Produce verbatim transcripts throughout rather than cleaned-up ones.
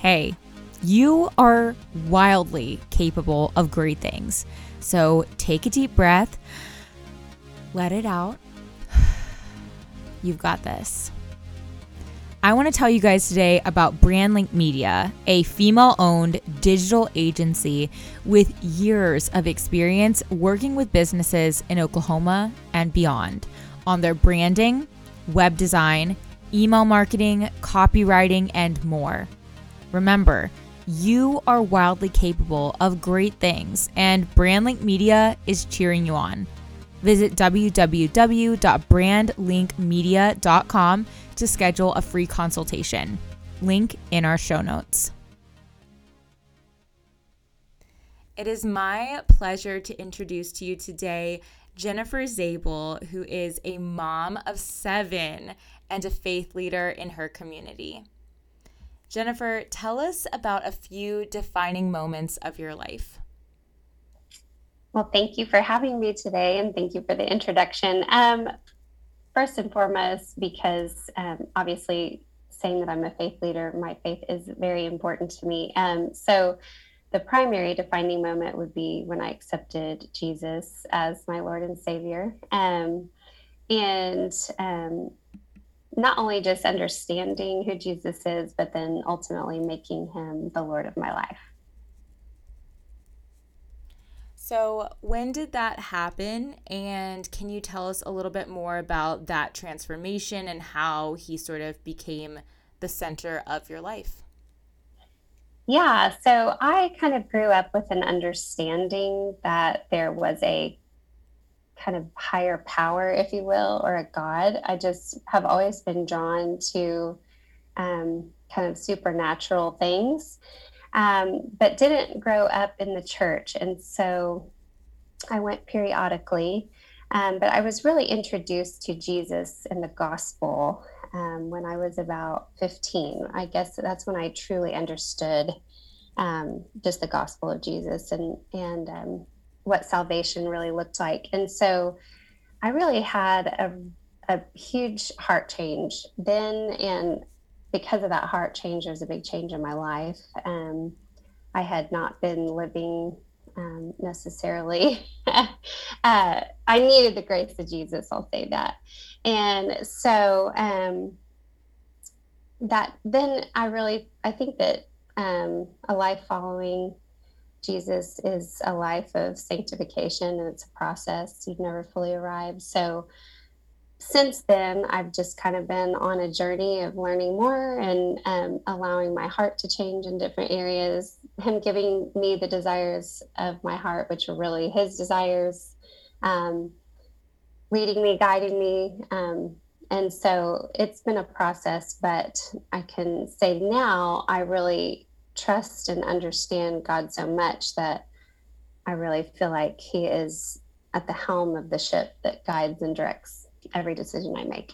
hey, you are wildly capable of great things. So take a deep breath, let it out. You've got this. I want to tell you guys today about Brandlink Media, a female-owned digital agency with years of experience working with businesses in Oklahoma and beyond on their branding, web design, email marketing, copywriting, and more. Remember, you are wildly capable of great things, and Brandlink Media is cheering you on. Visit w w w dot brandlink media dot com to schedule a free consultation. Link in our show notes. It is my pleasure to introduce to you today Jennifer Zabel, who is a mom of seven and a faith leader in her community. Jennifer, tell us about a few defining moments of your life. Well, thank you for having me today, and thank you for the introduction. Um, first and foremost, because um, obviously saying that I'm a faith leader, my faith is very important to me. Um, so the primary defining moment would be when I accepted Jesus as my Lord and Savior. Um, and um, not only just understanding who Jesus is, but then ultimately making him the Lord of my life. So when did that happen? And can you tell us a little bit more about that transformation and how he sort of became the center of your life? Yeah, so I kind of grew up with an understanding that there was a kind of higher power, if you will, or a God. I just have always been drawn to um, kind of supernatural things, um, but didn't grow up in the church. And so I went periodically, um, but I was really introduced to Jesus and the gospel um, when I was about fifteen. I guess that's when I truly understood um, just the gospel of Jesus and and um, what salvation really looked like. And so I really had a, a huge heart change then, and because of that heart change, there was a big change in my life. Um, I had not been living um, necessarily. uh, I needed the grace of Jesus, I'll say that. And so um, that then I really, I think that um, a life following Jesus is a life of sanctification, and it's a process. You've never fully arrived. So since then, I've just kind of been on a journey of learning more and um, allowing my heart to change in different areas. Him giving me the desires of my heart, which are really his desires, um, leading me, guiding me. Um, and so it's been a process, but I can say now I really trust and understand God so much that I really feel like he is at the helm of the ship that guides and directs every decision I make.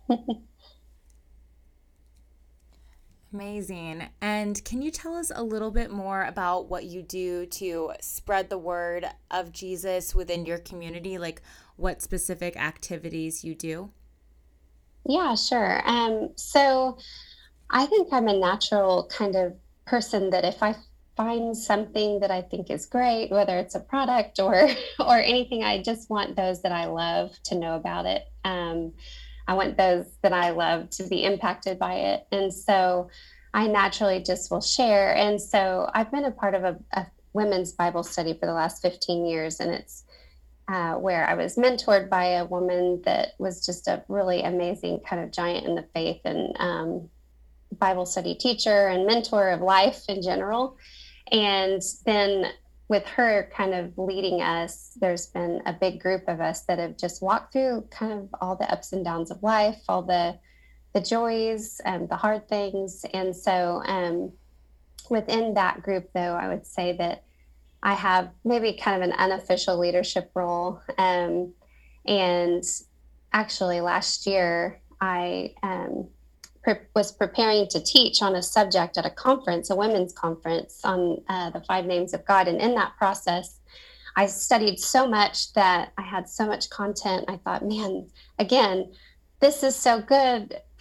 Amazing. And can you tell us a little bit more about what you do to spread the word of Jesus within your community? Like what specific activities you do? Yeah, sure. Um, so I think I'm a natural kind of person that if I find something that I think is great, whether it's a product or or anything, I just want those that I love to know about it. Um, I want those that I love to be impacted by it. And so I naturally just will share. And so I've been a part of a, a women's Bible study for the last fifteen years, and it's uh, where I was mentored by a woman that was just a really amazing kind of giant in the faith and um, Bible study teacher and mentor of life in general. And then with her kind of leading us, there's been a big group of us that have just walked through kind of all the ups and downs of life, all the the joys and the hard things. And so um, within that group, though, I would say that I have maybe kind of an unofficial leadership role. Um, and actually, last year, I um, pre- was preparing to teach on a subject at a conference, a women's conference on uh, the five names of God. And in that process, I studied so much that I had so much content. I thought, man, again, this is so good.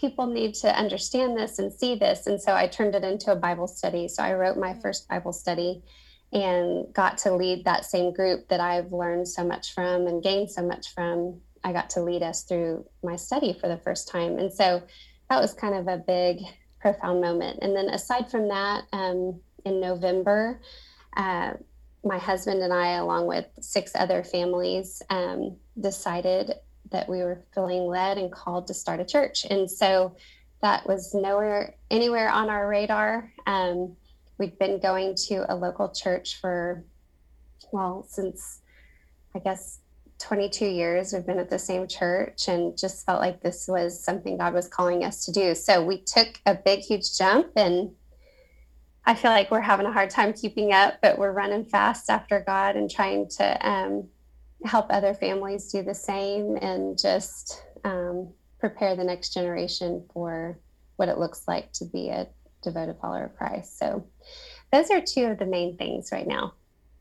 people need to understand this and see this. And so I turned it into a Bible study. So I wrote my first Bible study and got to lead that same group that I've learned so much from and gained so much from. I got to lead us through my study for the first time. And so that was kind of a big, profound moment. And then aside from that, um, in November, uh, my husband and I, along with six other families, um, decided that we were feeling led and called to start a church. And so that was nowhere, anywhere on our radar. Um, we'd been going to a local church for, well, since I guess twenty-two years. We've been at the same church and just felt like this was something God was calling us to do. So we took a big, huge jump, and I feel like we're having a hard time keeping up, but we're running fast after God and trying to um, help other families do the same and just um, prepare the next generation for what it looks like to be a devoted follower of Christ. So those are two of the main things right now.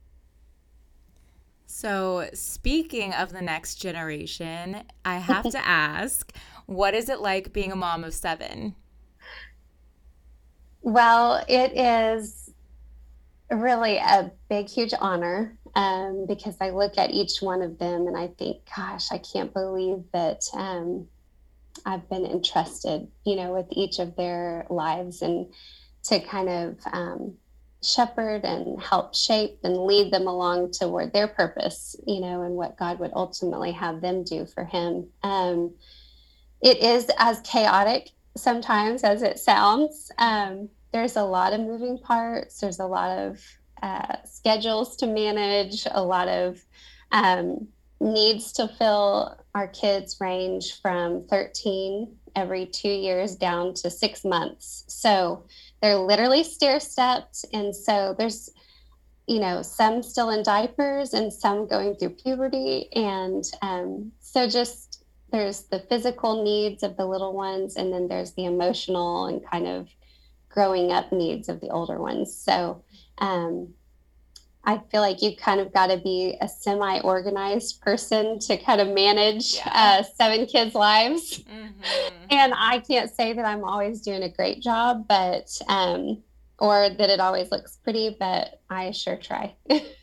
So speaking of the next generation, I have to ask, what is it like being a mom of seven? Well, it is really a big, huge honor um, because I look at each one of them and I think, gosh, I can't believe that um, I've been entrusted, you know, with each of their lives, and to kind of um, shepherd and help shape and lead them along toward their purpose, you know, and what God would ultimately have them do for Him. Um, it is as chaotic sometimes as it sounds. Um, there's a lot of moving parts. There's a lot of uh, schedules to manage, a lot of um, needs to fill. Our kids range from thirteen every two years down to six months. So they're literally stair stepped. And so there's, you know, some still in diapers and some going through puberty. And um, so just there's the physical needs of the little ones, and then there's the emotional and kind of growing up needs of the older ones. So um, I feel like you kind of got to be a semi-organized person to kind of manage yeah. uh, seven kids' lives. Mm-hmm. And I can't say that I'm always doing a great job, but um, or that it always looks pretty, but I sure try.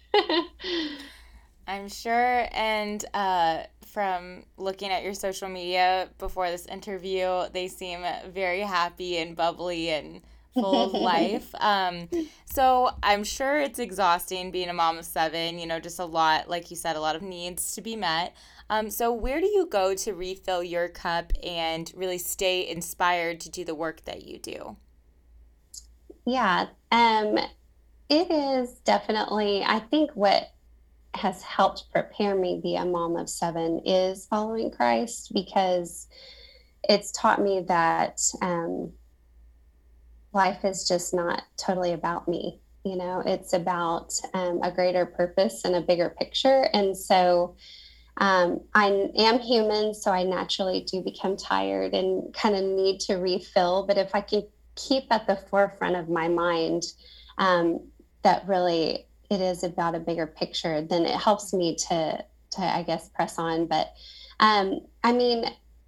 I'm sure. And uh, from looking at your social media before this interview, they seem very happy and bubbly and full of life. Um, so I'm sure it's exhausting being a mom of seven, you know, just a lot, like you said, a lot of needs to be met. Um, so where do you go to refill your cup and really stay inspired to do the work that you do? Yeah, um, it is definitely, I think what has helped prepare me be a mom of seven is following Christ, because it's taught me that um, life is just not totally about me. You know, it's about um, a greater purpose and a bigger picture. And so um, I am human, so I naturally do become tired and kind of need to refill. But if I can keep at the forefront of my mind um, that really it is about a bigger picture, then it helps me to, to I guess, press on. But um, I mean,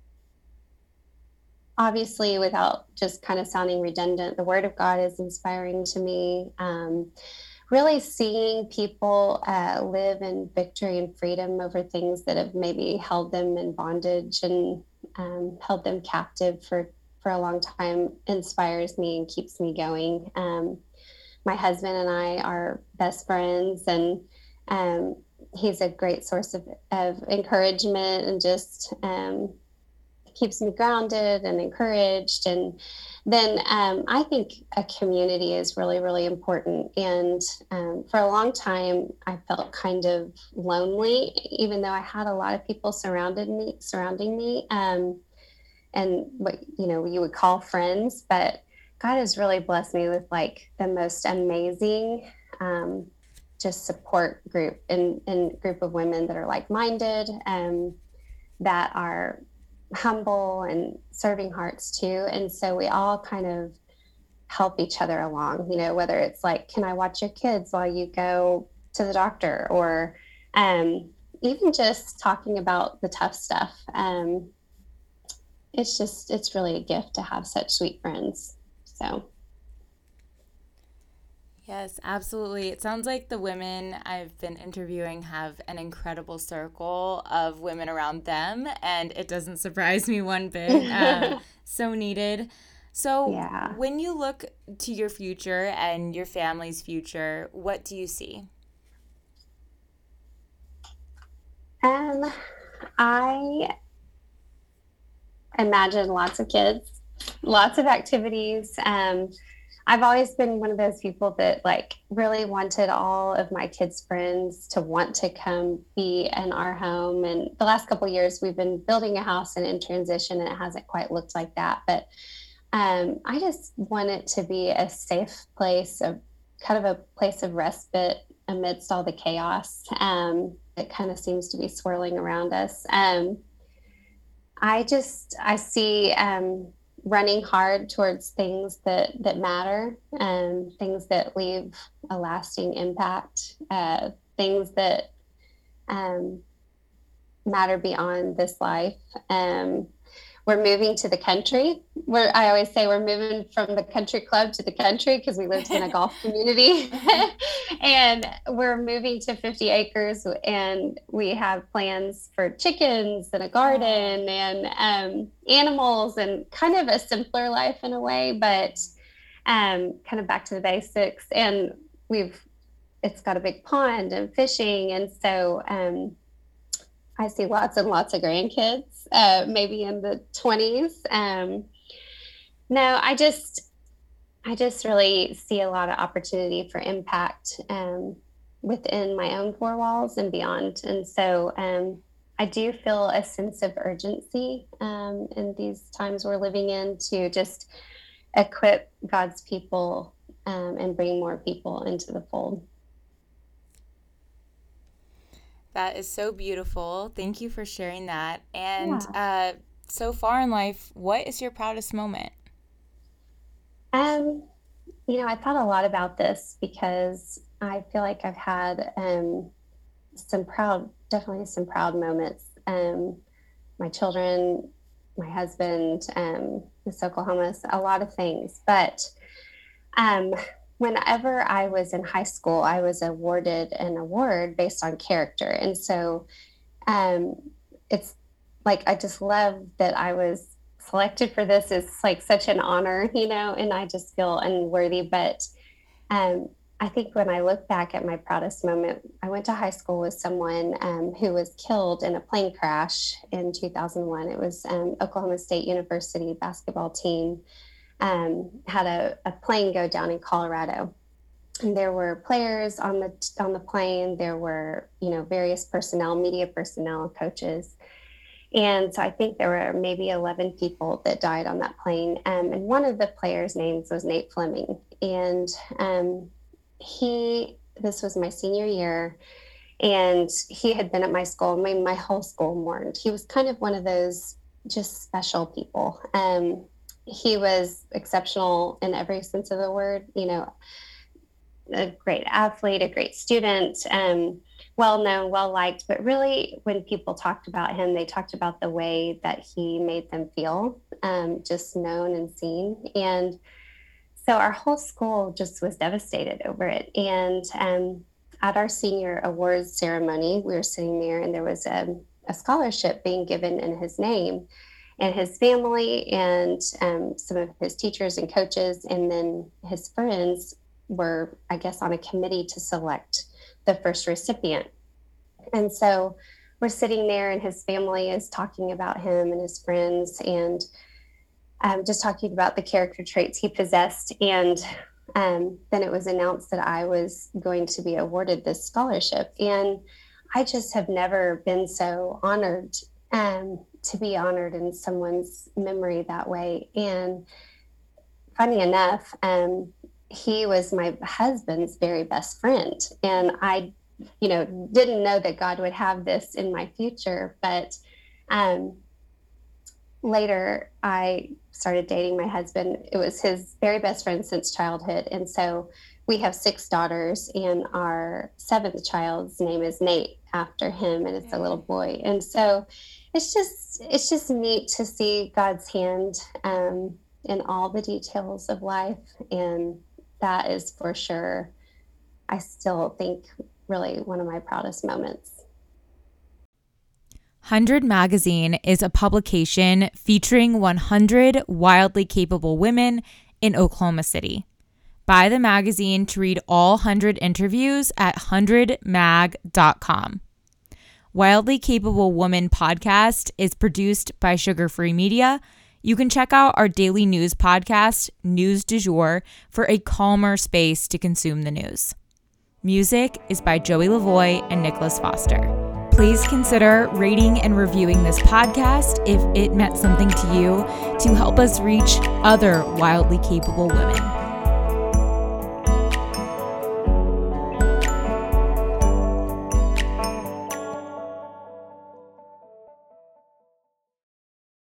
obviously, without just kind of sounding redundant, the Word of God is inspiring to me. Um, really seeing people uh, live in victory and freedom over things that have maybe held them in bondage and um, held them captive for, for a long time inspires me and keeps me going. Um, my husband and I are best friends, and um, he's a great source of, of encouragement and just um, keeps me grounded and encouraged. And then um, I think a community is really, really important. And um, for a long time, I felt kind of lonely, even though I had a lot of people surrounded me, surrounding me, um, and what you know you would call friends. But God has really blessed me with like the most amazing um, just support group and, and group of women that are like-minded, um, that are humble and serving hearts too. And so we all kind of help each other along, you know, whether it's like, can I watch your kids while you go to the doctor, or um, even just talking about the tough stuff. Um, it's just, it's really a gift to have such sweet friends. So, Yes, absolutely. It sounds like the women I've been interviewing have an incredible circle of women around them, and it doesn't surprise me one bit. Uh, so needed. So, yeah. when you look to your future and your family's future, what do you see? Um, I imagine lots of kids, lots of activities. Um, I've always been one of those people that like really wanted all of my kids' friends to want to come be in our home. And the last couple of years, we've been building a house and in transition, and it hasn't quite looked like that. But um, I just want it to be a safe place, a kind of a place of respite amidst all the chaos um, that kind of seems to be swirling around us. Um, I just I see um, running hard towards things that that matter, and things that leave a lasting impact, uh, things that um, matter beyond this life. Um, we're moving to the country. We're, I always say we're moving from the country club to the country because we lived in a golf community. And we're moving to fifty acres, and we have plans for chickens and a Oh, garden and um, animals, and kind of a simpler life in a way, but um, kind of back to the basics. And we've, it's got a big pond and fishing. And so um, I see lots and lots of grandkids, uh, maybe in the twenties. Um, no, I just, I just really see a lot of opportunity for impact um, within my own four walls and beyond. And so um, I do feel a sense of urgency um, in these times we're living in to just equip God's people um, and bring more people into the fold. that is so beautiful. Thank you for sharing that. And Yeah. uh, so far in life, what is your proudest moment? Um, you know, I thought a lot about this because I feel like I've had um, some proud, definitely some proud moments. Um, my children, my husband, um, Miss Oklahoma, a lot of things. But um, whenever I was in high school, I was awarded an award based on character. And so um, it's like, I just love that I was selected for this. It's like such an honor, you know, and I just feel unworthy. But um, I think when I look back at my proudest moment, I went to high school with someone um, who was killed in a plane crash in two thousand one. It was um, Oklahoma State University basketball team um, had a, a plane go down in Colorado. And there were players on the on the plane. There were, you know, various personnel, media personnel, coaches, and so I think there were maybe eleven people that died on that plane. Um, and one of the players' names was Nate Fleming. And um, he, this was my senior year, and he had been at my school. My, my whole school mourned. He was kind of one of those just special people. Um, he was exceptional in every sense of the word, you know, a great athlete, a great student, um, well known, well liked. But really, when people talked about him, they talked about the way that he made them feel, um, just known and seen. And so our whole school just was devastated over it. And um, at our senior awards ceremony, we were sitting there, and there was a, a scholarship being given in his name. And his family and um, some of his teachers and coaches, and then his friends were, I guess, on a committee to select the first recipient. And so we're sitting there, and his family is talking about him and his friends, and um, just talking about the character traits he possessed. And um, then it was announced that I was going to be awarded this scholarship. And I just have never been so honored um, to be honored in someone's memory that way. And funny enough, um, he was my husband's very best friend. And I, you know, didn't know that God would have this in my future. But um, later, I started dating my husband. It was his very best friend since childhood. And so we have six daughters, and our seventh child's name is Nate after him, and it's a little boy. And so it's just it's just neat to see God's hand um, in all the details of life, and that is for sure, I still think, really one of my proudest moments. one hundred Magazine is a publication featuring one hundred wildly capable women in Oklahoma City. Buy the magazine to read all one hundred interviews at one hundred mag dot com. Wildly Capable Woman podcast is produced by Sugar Free Media. You can check out our daily news podcast, News du Jour, for a calmer space to consume the news. Music is by Joey Lavoie and Nicholas Foster. Please consider rating and reviewing this podcast if it meant something to you to help us reach other wildly capable women.